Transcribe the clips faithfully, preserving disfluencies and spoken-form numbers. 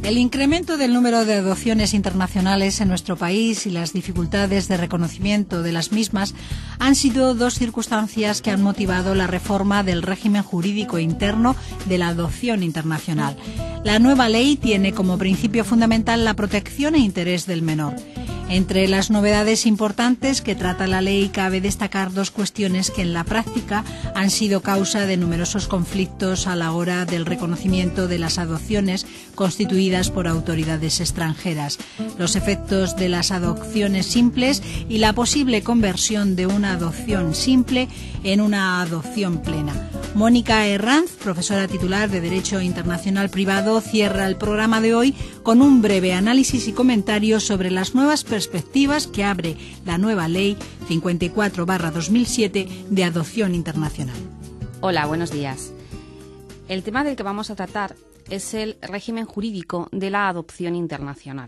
El incremento del número de adopciones internacionales en nuestro país y las dificultades de reconocimiento de las mismas han sido dos circunstancias que han motivado la reforma del régimen jurídico interno de la adopción internacional. La nueva ley tiene como principio fundamental la protección e interés del menor. Entre las novedades importantes que trata la ley cabe destacar dos cuestiones que en la práctica han sido causa de numerosos conflictos a la hora del reconocimiento de las adopciones constituidas por autoridades extranjeras: los efectos de las adopciones simples y la posible conversión de una adopción simple en una adopción plena. Mónica Herranz, profesora titular de Derecho Internacional Privado, cierra el programa de hoy con un breve análisis y comentario sobre las nuevas perspectivas que abre la nueva Ley cincuenta y cuatro barra dos mil siete de adopción internacional. Hola, buenos días. El tema del que vamos a tratar es el régimen jurídico de la adopción internacional.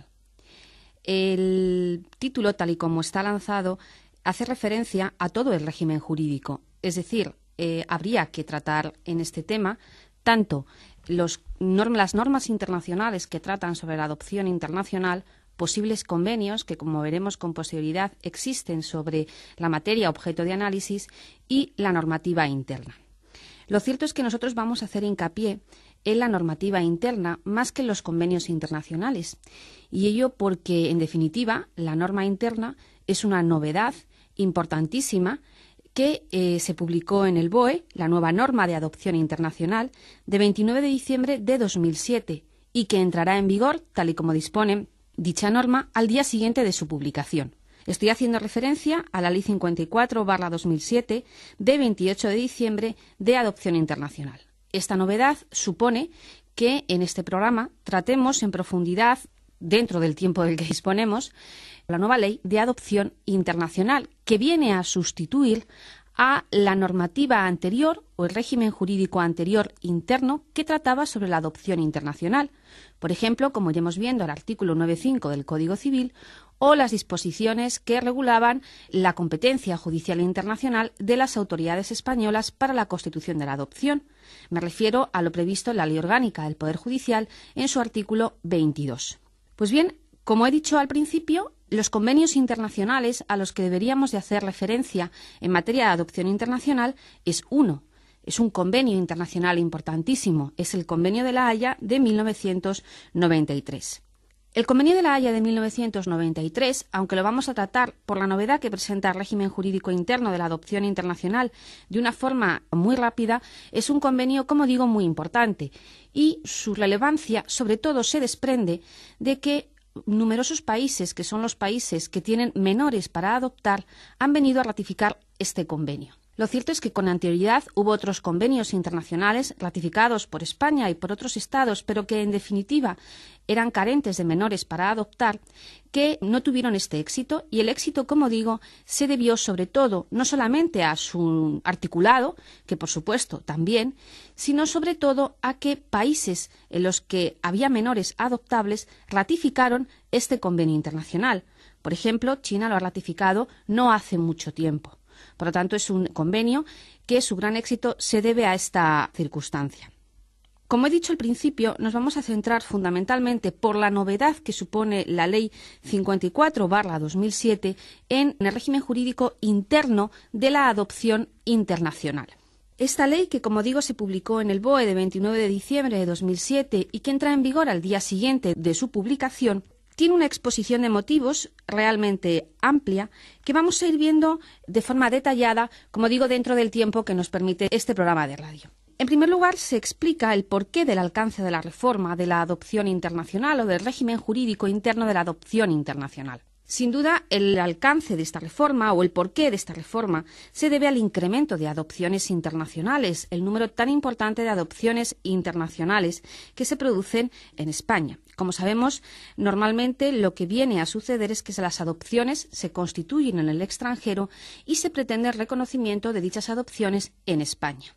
El título, tal y como está lanzado, hace referencia a todo el régimen jurídico, es decir, eh, habría que tratar en este tema tanto los norm- las normas internacionales que tratan sobre la adopción internacional, posibles convenios que, como veremos con posterioridad, existen sobre la materia objeto de análisis, y la normativa interna. Lo cierto es que nosotros vamos a hacer hincapié en la normativa interna más que en los convenios internacionales, y ello porque, en definitiva, la norma interna es una novedad importantísima que eh, se publicó en el B O E, la nueva norma de adopción internacional, de veintinueve de diciembre de dos mil siete, y que entrará en vigor, tal y como dispone dicha norma, al día siguiente de su publicación. Estoy haciendo referencia a la Ley cincuenta y cuatro barra dos mil siete de veintiocho de diciembre de adopción internacional. Esta novedad supone que en este programa tratemos en profundidad, dentro del tiempo del que disponemos, la nueva Ley de adopción internacional, que viene a sustituir a la normativa anterior o el régimen jurídico anterior interno que trataba sobre la adopción internacional. Por ejemplo, como iremos viendo, el artículo nueve punto cinco del Código Civil o las disposiciones que regulaban la competencia judicial internacional de las autoridades españolas para la constitución de la adopción. Me refiero a lo previsto en la Ley Orgánica del Poder Judicial en su artículo veintidós. Pues bien, como he dicho al principio, los convenios internacionales a los que deberíamos de hacer referencia en materia de adopción internacional es uno. Es un convenio internacional importantísimo. Es el Convenio de La Haya de mil novecientos noventa y tres. El Convenio de La Haya de mil novecientos noventa y tres, aunque lo vamos a tratar por la novedad que presenta el régimen jurídico interno de la adopción internacional de una forma muy rápida, es un convenio, como digo, muy importante, y su relevancia sobre todo se desprende de que numerosos países, que son los países que tienen menores para adoptar, han venido a ratificar este convenio. Lo cierto es que con anterioridad hubo otros convenios internacionales ratificados por España y por otros estados, pero que en definitiva eran carentes de menores para adoptar, que no tuvieron este éxito, y el éxito, como digo, se debió sobre todo no solamente a su articulado, que por supuesto también, sino sobre todo a que países en los que había menores adoptables ratificaron este convenio internacional. Por ejemplo, China lo ha ratificado no hace mucho tiempo. Por lo tanto, es un convenio que su gran éxito se debe a esta circunstancia. Como he dicho al principio, nos vamos a centrar fundamentalmente por la novedad que supone la Ley cincuenta y cuatro barra dos mil siete en el régimen jurídico interno de la adopción internacional. Esta ley, que como digo se publicó en el B O E de veintinueve de diciembre de dos mil siete y que entra en vigor al día siguiente de su publicación, tiene una exposición de motivos realmente amplia que vamos a ir viendo de forma detallada, como digo, dentro del tiempo que nos permite este programa de radio. En primer lugar, se explica el porqué del alcance de la reforma de la adopción internacional o del régimen jurídico interno de la adopción internacional. Sin duda, el alcance de esta reforma o el porqué de esta reforma se debe al incremento de adopciones internacionales, el número tan importante de adopciones internacionales que se producen en España. Como sabemos, normalmente lo que viene a suceder es que las adopciones se constituyen en el extranjero y se pretende el reconocimiento de dichas adopciones en España.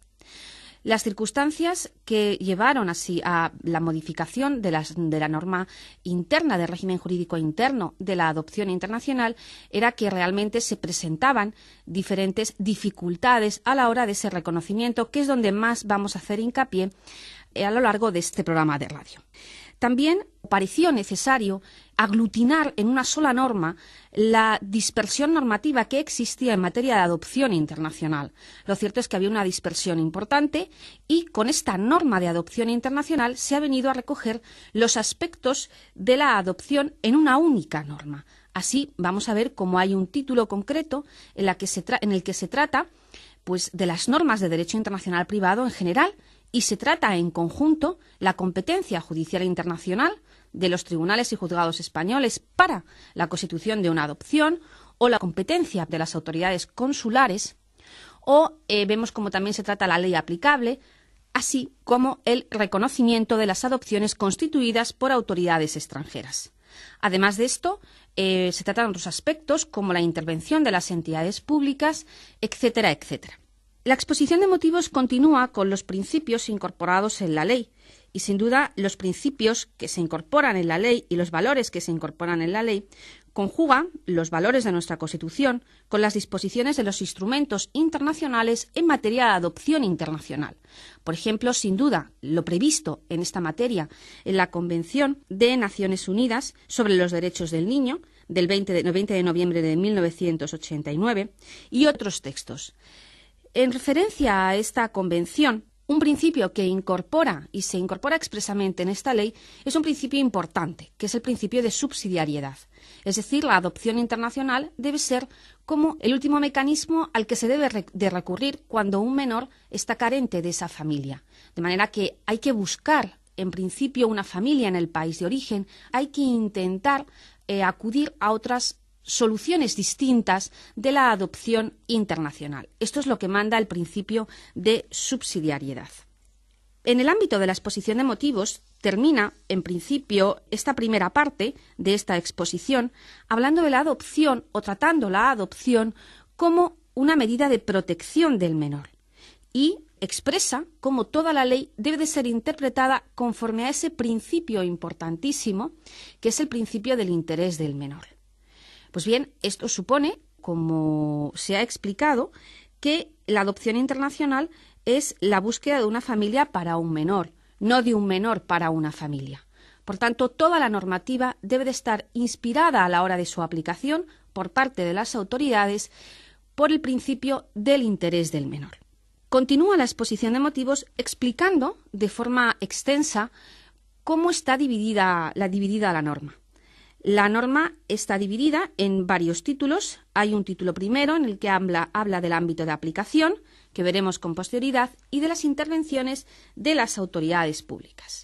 Las circunstancias que llevaron así a la modificación de, las, de la norma interna del régimen jurídico interno de la adopción internacional era que realmente se presentaban diferentes dificultades a la hora de ese reconocimiento, que es donde más vamos a hacer hincapié a lo largo de este programa de radio. También pareció necesario aglutinar en una sola norma la dispersión normativa que existía en materia de adopción internacional. Lo cierto es que había una dispersión importante y con esta norma de adopción internacional se ha venido a recoger los aspectos de la adopción en una única norma. Así vamos a ver cómo hay un título concreto en, la que se tra- en el que se trata pues, de las normas de derecho internacional privado en general y se trata en conjunto la competencia judicial internacional de los tribunales y juzgados españoles para la constitución de una adopción o la competencia de las autoridades consulares o eh, vemos como también se trata la ley aplicable, así como el reconocimiento de las adopciones constituidas por autoridades extranjeras. Además de esto, eh, se tratan otros aspectos como la intervención de las entidades públicas, etcétera, etcétera. La exposición de motivos continúa con los principios incorporados en la ley y, sin duda, los principios que se incorporan en la ley y los valores que se incorporan en la ley conjugan los valores de nuestra Constitución con las disposiciones de los instrumentos internacionales en materia de adopción internacional. Por ejemplo, sin duda, lo previsto en esta materia en la Convención de Naciones Unidas sobre los Derechos del Niño del veinte de noviembre de mil novecientos ochenta y nueve y otros textos. En referencia a esta convención, un principio que incorpora y se incorpora expresamente en esta ley es un principio importante, que es el principio de subsidiariedad. Es decir, la adopción internacional debe ser como el último mecanismo al que se debe re- de recurrir cuando un menor está carente de esa familia. De manera que hay que buscar, en principio, una familia en el país de origen, hay que intentar eh, acudir a otras soluciones distintas de la adopción internacional. Esto es lo que manda el principio de subsidiariedad. En el ámbito de la exposición de motivos, termina, en principio, esta primera parte de esta exposición hablando de la adopción o tratando la adopción como una medida de protección del menor y expresa cómo toda la ley debe de ser interpretada conforme a ese principio importantísimo que es el principio del interés del menor. Pues bien, esto supone, como se ha explicado, que la adopción internacional es la búsqueda de una familia para un menor, no de un menor para una familia. Por tanto, toda la normativa debe de estar inspirada a la hora de su aplicación por parte de las autoridades por el principio del interés del menor. Continúa la exposición de motivos explicando de forma extensa cómo está dividida la, dividida la norma. La norma está dividida en varios títulos. Hay un título primero en el que habla, habla del ámbito de aplicación, que veremos con posterioridad, y de las intervenciones de las autoridades públicas.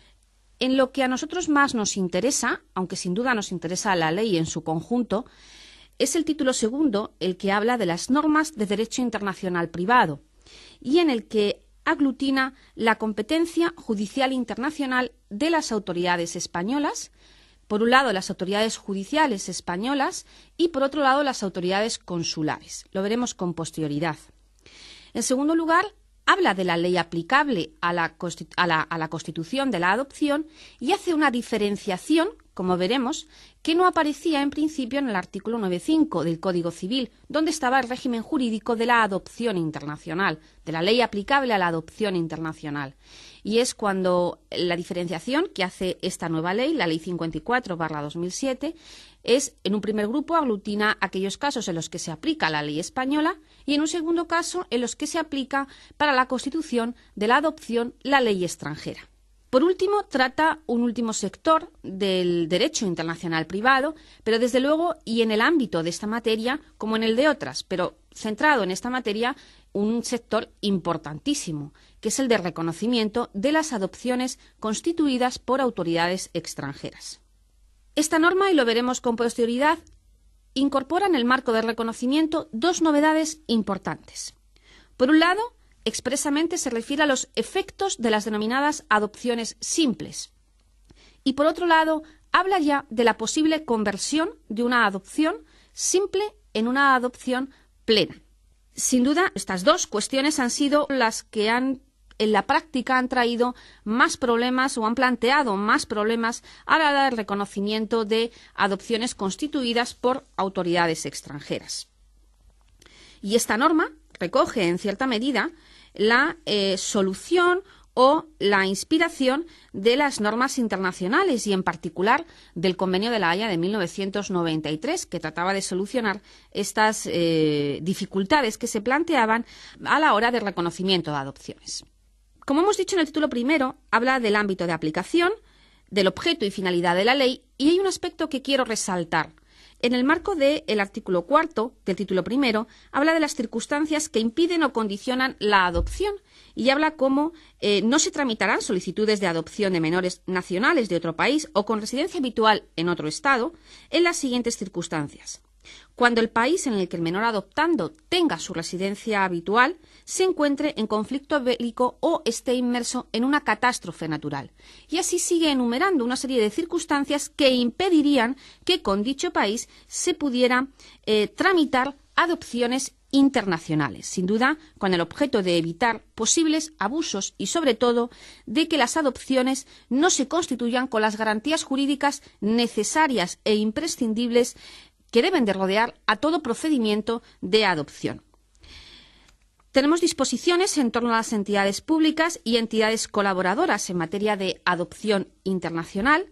En lo que a nosotros más nos interesa, aunque sin duda nos interesa la ley en su conjunto, es el título segundo, el que habla de las normas de derecho internacional privado, y en el que aglutina la competencia judicial internacional de las autoridades españolas, por un lado las autoridades judiciales españolas y por otro lado las autoridades consulares. Lo veremos con posterioridad. En segundo lugar, habla de la ley aplicable a la, a la, a la constitución de la adopción y hace una diferenciación, como veremos, que no aparecía en principio en el artículo nueve punto cinco del Código Civil, donde estaba el régimen jurídico de la adopción internacional, de la ley aplicable a la adopción internacional. Y es cuando la diferenciación que hace esta nueva ley, la Ley cincuenta y cuatro barra dos mil siete, es, en un primer grupo, aglutina aquellos casos en los que se aplica la ley española y, en un segundo caso, en los que se aplica para la constitución de la adopción la ley extranjera. Por último, trata un último sector del derecho internacional privado, pero desde luego, y en el ámbito de esta materia, como en el de otras, pero centrado en esta materia, un sector importantísimo, que es el de reconocimiento de las adopciones constituidas por autoridades extranjeras. Esta norma, y lo veremos con posterioridad, incorpora en el marco del reconocimiento dos novedades importantes. Por un lado, expresamente se refiere a los efectos de las denominadas adopciones simples. Y por otro lado, habla ya de la posible conversión de una adopción simple en una adopción plena. Sin duda, estas dos cuestiones han sido las que han, en la práctica han traído más problemas o han planteado más problemas a la hora del reconocimiento de adopciones constituidas por autoridades extranjeras. Y esta norma recoge, en cierta medida, la eh, solución o la inspiración de las normas internacionales y en particular del Convenio de la Haya de mil novecientos noventa y tres, que trataba de solucionar estas eh, dificultades que se planteaban a la hora del reconocimiento de adopciones. Como hemos dicho en el título primero, habla del ámbito de aplicación, del objeto y finalidad de la ley, y hay un aspecto que quiero resaltar. En el marco del artículo cuarto del título primero, habla de las circunstancias que impiden o condicionan la adopción y habla cómo eh, no se tramitarán solicitudes de adopción de menores nacionales de otro país o con residencia habitual en otro estado en las siguientes circunstancias. Cuando el país en el que el menor adoptando tenga su residencia habitual se encuentre en conflicto bélico o esté inmerso en una catástrofe natural. Y así sigue enumerando una serie de circunstancias que impedirían que con dicho país se pudiera eh, tramitar adopciones internacionales, sin duda con el objeto de evitar posibles abusos y, sobre todo, de que las adopciones no se constituyan con las garantías jurídicas necesarias e imprescindibles que deben de rodear a todo procedimiento de adopción. Tenemos disposiciones en torno a las entidades públicas y entidades colaboradoras en materia de adopción internacional.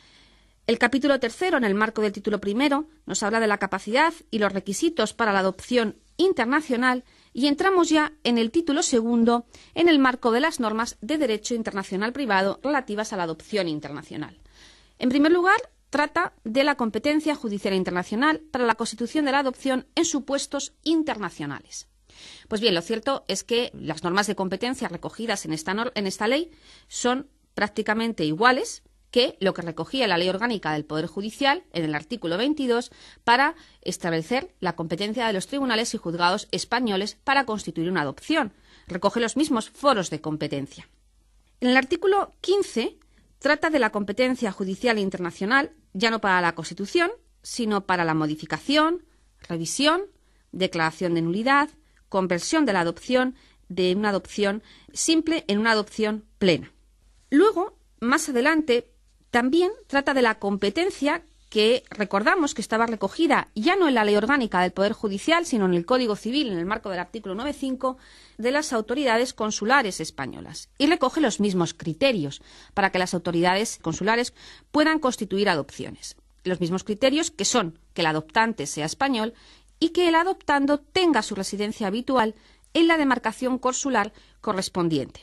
El capítulo tercero, en el marco del título primero, nos habla de la capacidad y los requisitos para la adopción internacional y entramos ya en el título segundo, en el marco de las normas de derecho internacional privado relativas a la adopción internacional. En primer lugar, trata de la competencia judicial internacional para la constitución de la adopción en supuestos internacionales. Pues bien, lo cierto es que las normas de competencia recogidas en esta, en esta ley son prácticamente iguales que lo que recogía la Ley Orgánica del Poder Judicial en el artículo veintidós para establecer la competencia de los tribunales y juzgados españoles para constituir una adopción. Recoge los mismos foros de competencia. En el artículo quince trata de la competencia judicial internacional, ya no para la Constitución, sino para la modificación, revisión, declaración de nulidad, conversión de la adopción de una adopción simple en una adopción plena. Luego, más adelante, también trata de la competencia que recordamos que estaba recogida ya no en la Ley Orgánica del Poder Judicial, sino en el Código Civil, en el marco del artículo nueve punto cinco de las autoridades consulares españolas, y recoge los mismos criterios para que las autoridades consulares puedan constituir adopciones. Los mismos criterios que son que el adoptante sea español y que el adoptando tenga su residencia habitual en la demarcación consular correspondiente.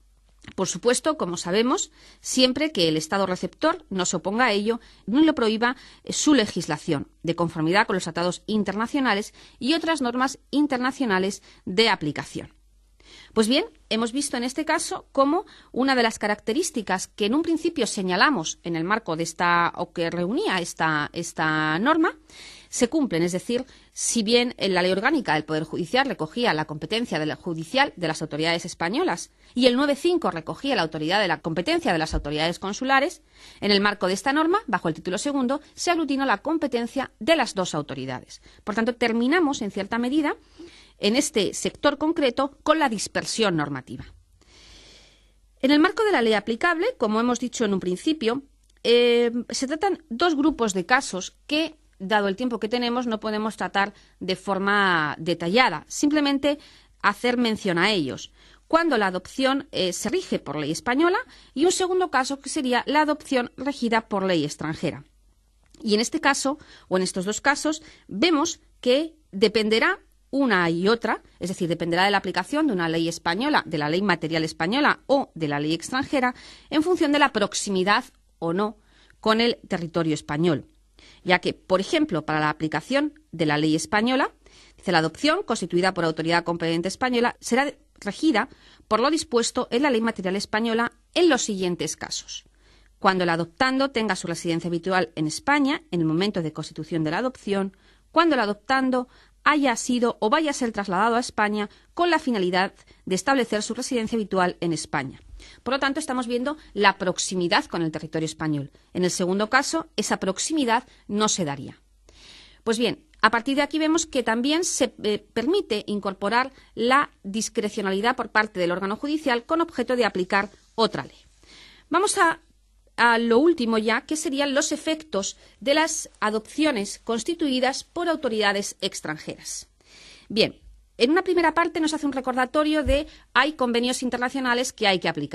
Por supuesto, como sabemos, siempre que el Estado receptor no se oponga a ello ni lo prohíba su legislación, de conformidad con los tratados internacionales y otras normas internacionales de aplicación. Pues bien, hemos visto en este caso cómo una de las características que en un principio señalamos en el marco de esta, o que reunía esta, esta norma, se cumplen, es decir, si bien en la Ley Orgánica del Poder Judicial recogía la competencia de la judicial de las autoridades españolas y el nueve punto cinco recogía la autoridad de la competencia de las autoridades consulares, en el marco de esta norma, bajo el título segundo, se aglutinó la competencia de las dos autoridades. Por tanto, terminamos, en cierta medida, en este sector concreto, con la dispersión normativa. En el marco de la ley aplicable, como hemos dicho en un principio, eh, se tratan dos grupos de casos que, dado el tiempo que tenemos, no podemos tratar de forma detallada, simplemente hacer mención a ellos. Cuando la adopción eh, se rige por ley española y un segundo caso que sería la adopción regida por ley extranjera. Y en este caso, o en estos dos casos, vemos que dependerá una y otra, es decir, dependerá de la aplicación de una ley española, de la ley material española o de la ley extranjera, en función de la proximidad o no con el territorio español. Ya que, por ejemplo, para la aplicación de la ley española, dice la adopción constituida por autoridad competente española será regida por lo dispuesto en la ley material española en los siguientes casos. Cuando el adoptando tenga su residencia habitual en España en el momento de constitución de la adopción, cuando el adoptando haya sido o vaya a ser trasladado a España con la finalidad de establecer su residencia habitual en España. Por lo tanto, estamos viendo la proximidad con el territorio español. En el segundo caso, esa proximidad no se daría. Pues bien, a partir de aquí vemos que también se eh, permite incorporar la discrecionalidad por parte del órgano judicial con objeto de aplicar otra ley. Vamos a, a lo último ya, que serían los efectos de las adopciones constituidas por autoridades extranjeras. Bien, en una primera parte nos hace un recordatorio de hay convenios internacionales que hay que aplicar.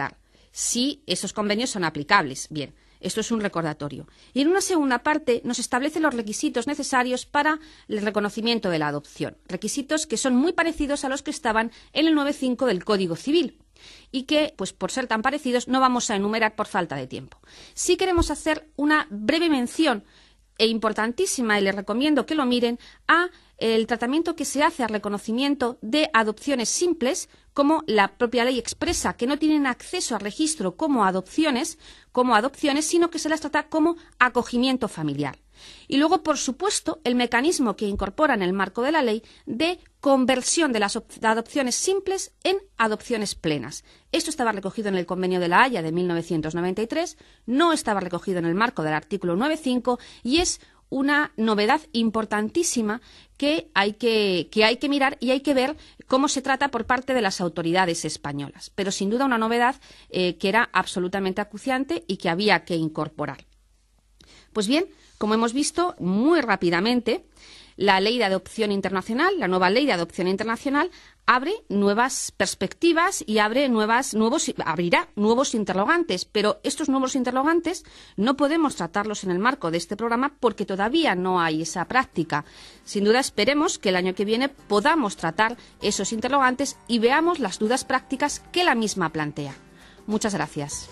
si esos convenios son aplicables. Bien, esto es un recordatorio. Y en una segunda parte nos establece los requisitos necesarios para el reconocimiento de la adopción. Requisitos que son muy parecidos a los que estaban en el nueve punto cinco del Código Civil y que, pues por ser tan parecidos, no vamos a enumerar por falta de tiempo. Sí queremos hacer una breve mención e importantísima, y les recomiendo que lo miren, a el tratamiento que se hace al reconocimiento de adopciones simples, como la propia ley expresa, que no tienen acceso al registro como adopciones, como adopciones, sino que se las trata como acogimiento familiar. Y luego, por supuesto, el mecanismo que incorpora en el marco de la ley de conversión de las adopciones simples en adopciones plenas. Esto estaba recogido en el Convenio de La Haya de mil novecientos noventa y tres, no estaba recogido en el marco del artículo nueve punto cinco y es una novedad importantísima que hay que, que hay que mirar y hay que ver cómo se trata por parte de las autoridades españolas. Pero sin duda una novedad eh, que era absolutamente acuciante y que había que incorporar. Pues bien, como hemos visto muy rápidamente, la Ley de Adopción Internacional, la nueva Ley de Adopción Internacional, abre nuevas perspectivas y abre nuevas, nuevos, abrirá nuevos interrogantes. Pero estos nuevos interrogantes no podemos tratarlos en el marco de este programa porque todavía no hay esa práctica. Sin duda esperemos que el año que viene podamos tratar esos interrogantes y veamos las dudas prácticas que la misma plantea. Muchas gracias.